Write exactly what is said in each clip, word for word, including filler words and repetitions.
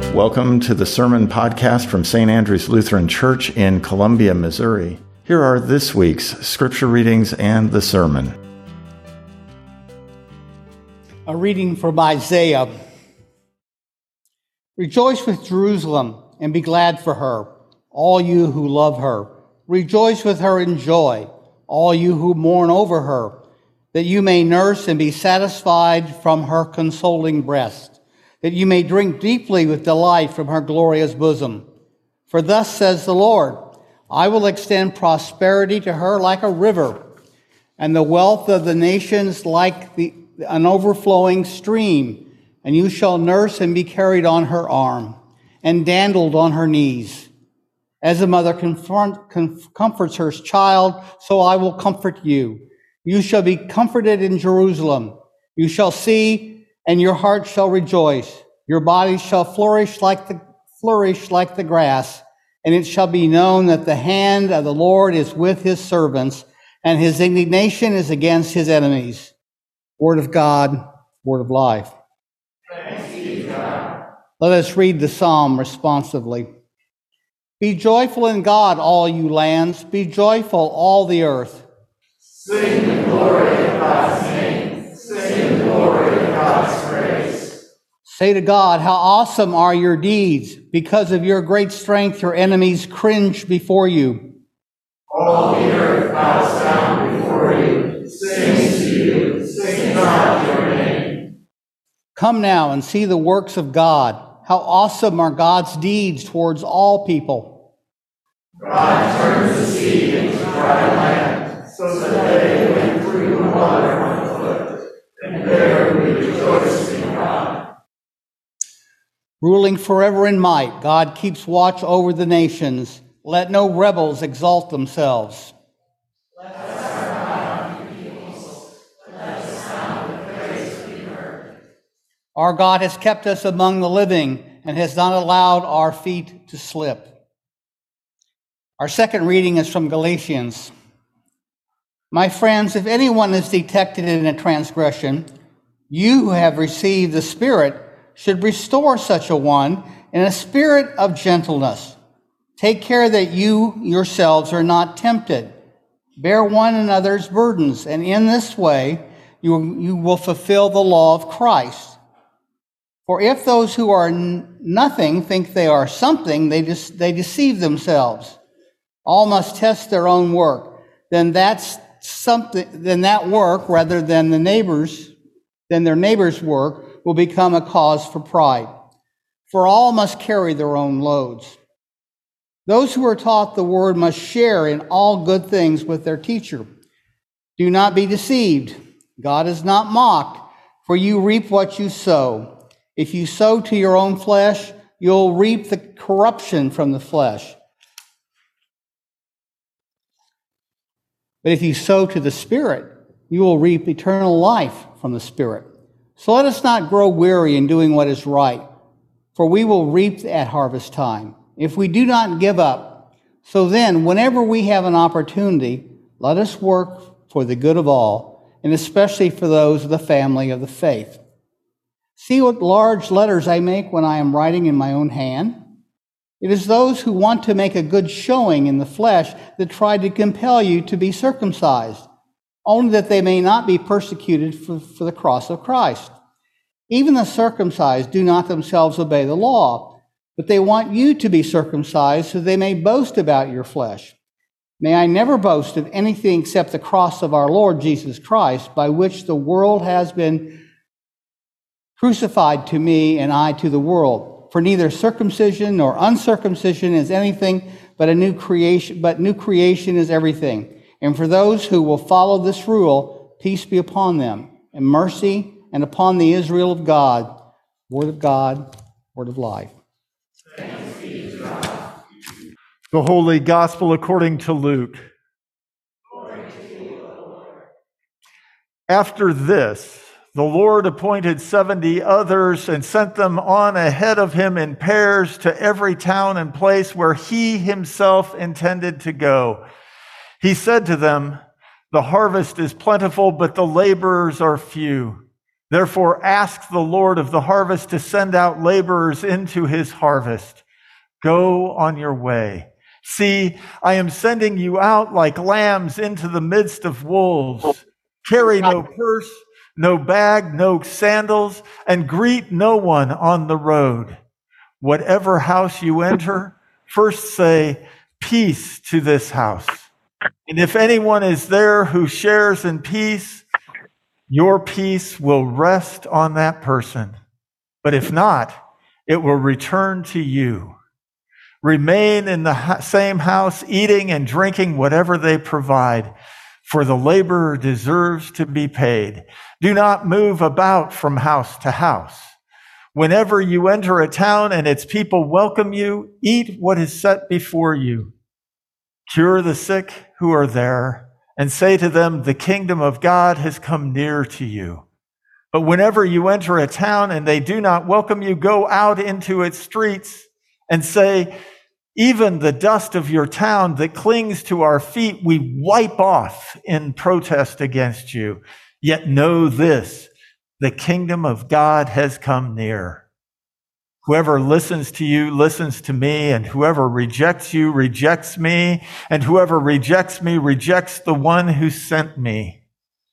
Welcome to the Sermon Podcast from Saint Andrew's Lutheran Church in Columbia, Missouri. Here are this week's scripture readings and the sermon. A reading from Isaiah. Rejoice with Jerusalem and be glad for her, all you who love her. Rejoice with her in joy, all you who mourn over her, that you may nurse and be satisfied from her consoling breast, that you may drink deeply with delight from her glorious bosom. For thus says the Lord, I will extend prosperity to her like a river, and the wealth of the nations like the, an overflowing stream, and you shall nurse and be carried on her arm, and dandled on her knees. As a mother confront, com- comforts her child, so I will comfort you. You shall be comforted in Jerusalem. You shall see, and your heart shall rejoice. Your body shall flourish like the flourish like the grass, and it shall be known that the hand of the Lord is with his servants, and his indignation is against his enemies. Word of God, word of life. Thanks be to God. Let us read the psalm responsively. Be joyful in God, all you lands. Be joyful, all the earth. Sing the glory of God's name. Sing the glory of God's grace. Say to God, how awesome are your deeds. Because of your great strength, your enemies cringe before you. All the earth bows down before you, sings to you, sings out your name. Come now and see the works of God. How awesome are God's deeds towards all people. God turns the sea into dry land, so that they went through the water on foot, and there we rejoice in God. Ruling forever in might, God keeps watch over the nations. Let no rebels exalt themselves. Let us our God be peoples. Let the sound of praise be heard. Our God has kept us among the living and has not allowed our feet to slip. Our second reading is from Galatians. My friends, if anyone is detected in a transgression, you who have received the Spirit should restore such a one in a spirit of gentleness. Take care that you yourselves are not tempted. Bear one another's burdens, and in this way you, you will fulfill the law of Christ. For if those who are n- nothing think they are something, they, de- they deceive themselves. All must test their own work. Then that's something. Then that work, rather than the neighbors, than their neighbor's work, will become a cause for pride. For all must carry their own loads. Those who are taught the word must share in all good things with their teacher. Do not be deceived. God is not mocked, for you reap what you sow. If you sow to your own flesh, you'll reap the corruption from the flesh. But if you sow to the Spirit, you will reap eternal life from the Spirit. So let us not grow weary in doing what is right, for we will reap at harvest time, if we do not give up. So then, whenever we have an opportunity, let us work for the good of all, and especially for those of the family of the faith. See what large letters I make when I am writing in my own hand? It is those who want to make a good showing in the flesh that try to compel you to be circumcised, only that they may not be persecuted for, for the cross of Christ. Even the circumcised do not themselves obey the law, but they want you to be circumcised so they may boast about your flesh. May I never boast of anything except the cross of our Lord Jesus Christ, by which the world has been crucified to me and I to the world. For neither circumcision nor uncircumcision is anything but a new creation, but new creation is everything. And for those who will follow this rule, peace be upon them, and mercy, and upon the Israel of God. Word of God, word of life. Thanks be to God. The Holy Gospel according to Luke. Glory to you, O Lord. After this, the Lord appointed seventy others and sent them on ahead of him in pairs to every town and place where he himself intended to go. He said to them, "The harvest is plentiful, but the laborers are few. Therefore, ask the Lord of the harvest to send out laborers into his harvest. Go on your way. See, I am sending you out like lambs into the midst of wolves. Carry no purse, no bag, no sandals, and greet no one on the road. Whatever house you enter, first say, peace to this house. And if anyone is there who shares in peace, your peace will rest on that person. But if not, it will return to you. Remain in the same house, eating and drinking whatever they provide, for the laborer deserves to be paid. Do not move about from house to house. Whenever you enter a town and its people welcome you, eat what is set before you. Cure the sick who are there, and say to them, the kingdom of God has come near to you. But whenever you enter a town and they do not welcome you, go out into its streets and say, even the dust of your town that clings to our feet, we wipe off in protest against you. Yet know this, the kingdom of God has come near. Whoever listens to you listens to me, and whoever rejects you rejects me, and whoever rejects me rejects the one who sent me.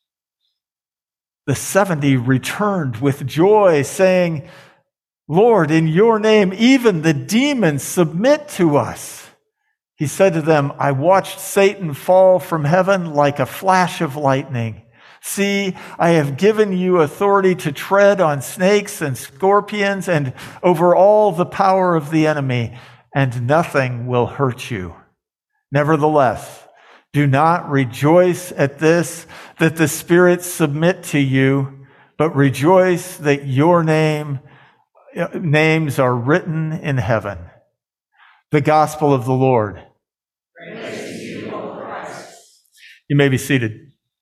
The seventy returned with joy, saying, Lord, in your name, even the demons submit to us. He said to them, I watched Satan fall from heaven like a flash of lightning. See, I have given you authority to tread on snakes and scorpions and over all the power of the enemy, and nothing will hurt you. Nevertheless, do not rejoice at this, that the spirits submit to you, but rejoice that your name, names are written in heaven. The gospel of the Lord. Praise to you, O Christ. You may be seated.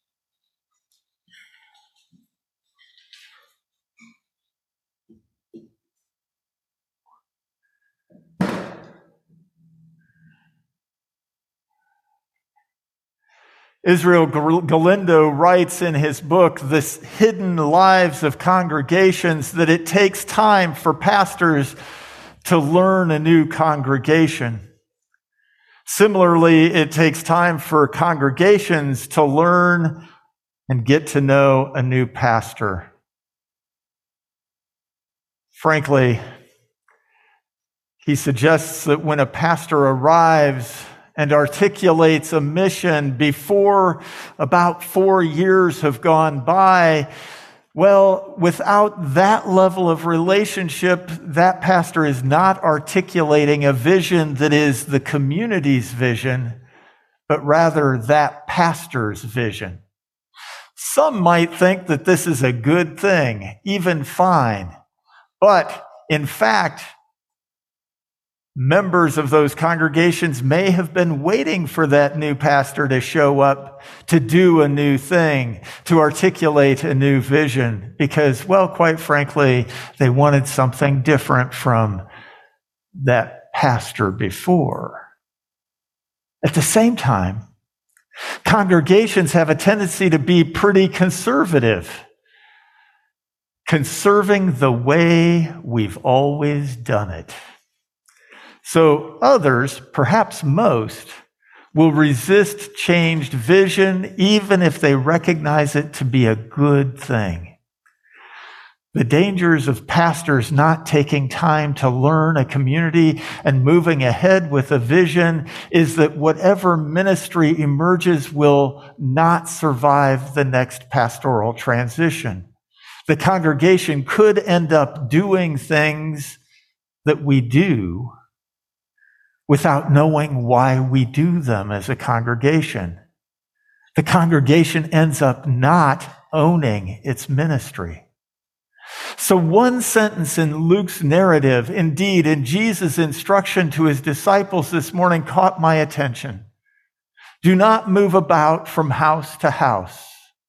Israel Galindo writes in his book, This Hidden Lives of Congregations, that it takes time for pastors to learn a new congregation. Similarly, it takes time for congregations to learn and get to know a new pastor. Frankly, he suggests that when a pastor arrives and articulates a mission before about four years have gone by, well, without that level of relationship, that pastor is not articulating a vision that is the community's vision, but rather that pastor's vision. Some might think that this is a good thing, even fine. But in fact, members of those congregations may have been waiting for that new pastor to show up, to do a new thing, to articulate a new vision, because, well, quite frankly, they wanted something different from that pastor before. At the same time, congregations have a tendency to be pretty conservative, conserving the way we've always done it. So others, perhaps most, will resist changed vision even if they recognize it to be a good thing. The dangers of pastors not taking time to learn a community and moving ahead with a vision is that whatever ministry emerges will not survive the next pastoral transition. The congregation could end up doing things that we do without knowing why we do them as a congregation. The congregation ends up not owning its ministry. So one sentence in Luke's narrative, indeed in Jesus' instruction to his disciples this morning, caught my attention. Do not move about from house to house.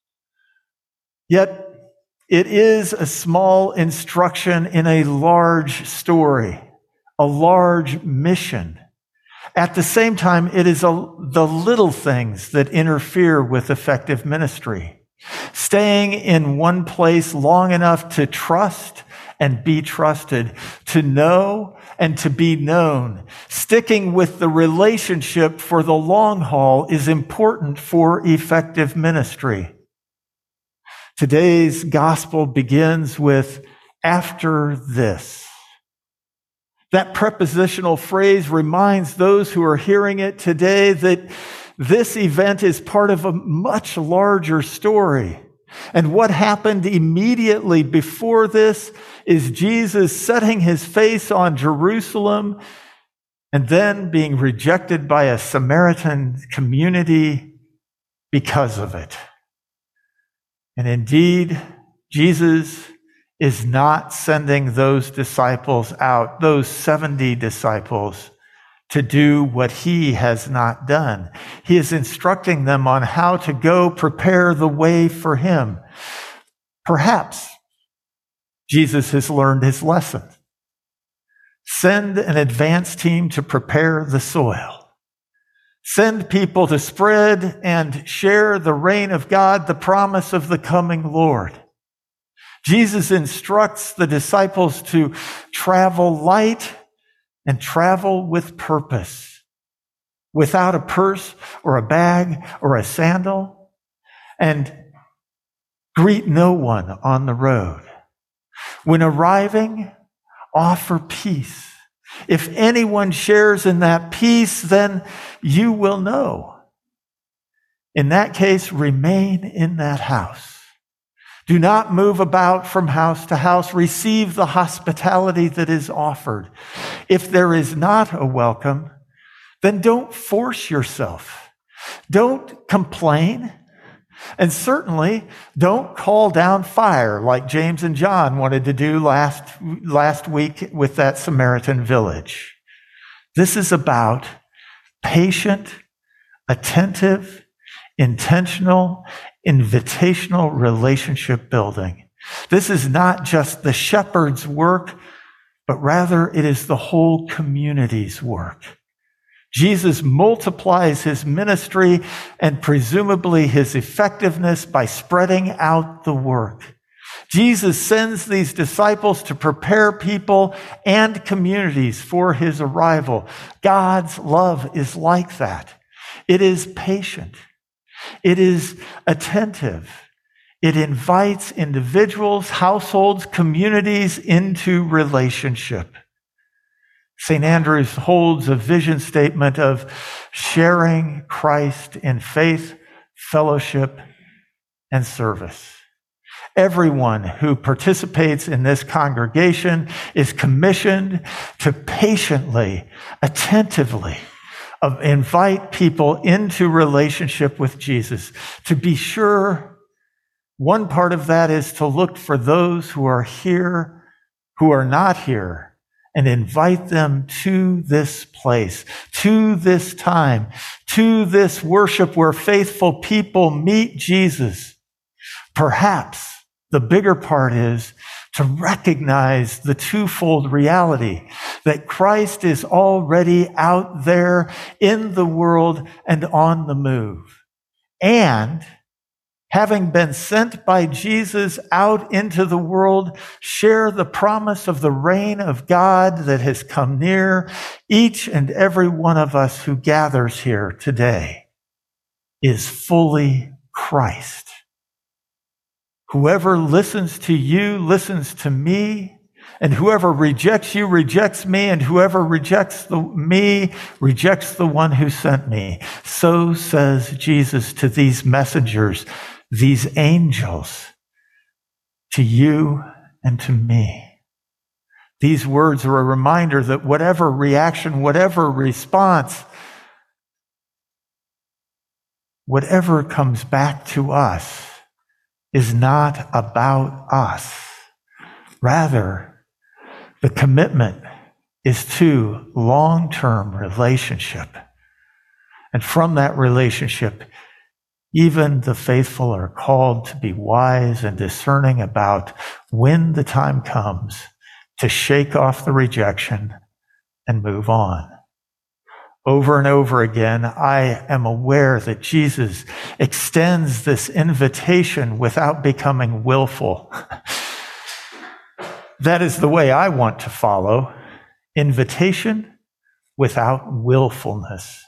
Yet it is a small instruction in a large story, a large mission. At the same time, it is a, the little things that interfere with effective ministry. staying in one place long enough to trust and be trusted, to know and to be known. Sticking with the relationship for the long haul is important for effective ministry. Today's gospel begins with "after this." That prepositional phrase reminds those who are hearing it today that this event is part of a much larger story. And what happened immediately before this is Jesus setting his face on Jerusalem and then being rejected by a Samaritan community because of it. And indeed, Jesus is not sending those disciples out, those seventy disciples, to do what he has not done. He is instructing them on how to go prepare the way for him. Perhaps Jesus has learned his lesson. Send an advance team to prepare the soil. Send people to spread and share the reign of God, the promise of the coming Lord. Jesus instructs the disciples to travel light and travel with purpose, without a purse or a bag or a sandal, and greet no one on the road. When arriving, offer peace. If anyone shares in that peace, then you will know. In that case, remain in that house. Do not move about from house to house. Receive the hospitality that is offered. If there is not a welcome, then don't force yourself. Don't complain. And certainly don't call down fire like James and John wanted to do last, last week with that Samaritan village. This is about patient, attentive, intentional, invitational relationship building. This is not just the shepherd's work, but rather it is the whole community's work. Jesus multiplies his ministry and presumably his effectiveness by spreading out the work. Jesus sends these disciples to prepare people and communities for his arrival. God's love is like that. It is patient. It is attentive. It invites individuals, households, communities into relationship. Saint Andrews holds a vision statement of sharing Christ in faith, fellowship, and service. Everyone who participates in this congregation is commissioned to patiently, attentively, of invite people into relationship with Jesus. To be sure, one part of that is to look for those who are here, who are not here, and invite them to this place, to this time, to this worship where faithful people meet Jesus. Perhaps the bigger part is to recognize the twofold reality that Christ is already out there in the world and on the move. And having been sent by Jesus out into the world, share the promise of the reign of God that has come near. Each and every one of us who gathers here today is fully Christ. Whoever listens to you listens to me, and whoever rejects you rejects me, and whoever rejects the, me rejects the one who sent me. So says Jesus to these messengers, these angels, to you and to me. These words are a reminder that whatever reaction, whatever response, whatever comes back to us is not about us. Rather, the commitment is to long-term relationship. And from that relationship, even the faithful are called to be wise and discerning about when the time comes to shake off the rejection and move on. Over and over again, I am aware that Jesus extends this invitation without becoming willful. That is the way I want to follow. Invitation without willfulness.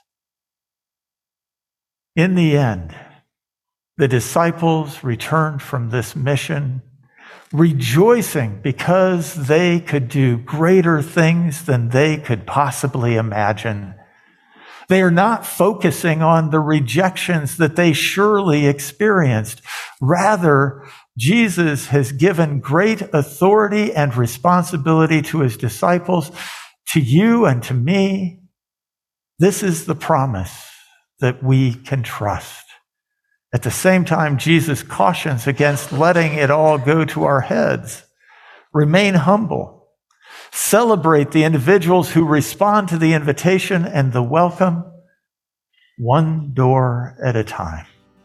In the end, the disciples returned from this mission rejoicing because they could do greater things than they could possibly imagine. They are not focusing on the rejections that they surely experienced. Rather, Jesus has given great authority and responsibility to his disciples, to you and to me. This is the promise that we can trust. At the same time, Jesus cautions against letting it all go to our heads. Remain humble. Celebrate the individuals who respond to the invitation and the welcome, one door at a time.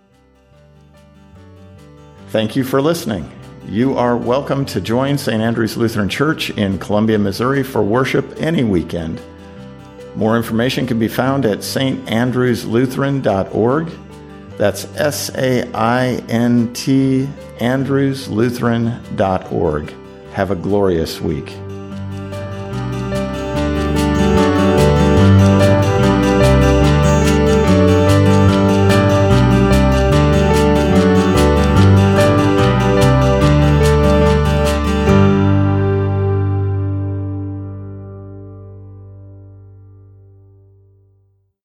Thank you for listening. You are welcome to join Saint Andrew's Lutheran Church in Columbia, Missouri for worship any weekend. More information can be found at s t andrews lutheran dot org. That's S A I N T andrews lutheran dot org. Have a glorious week.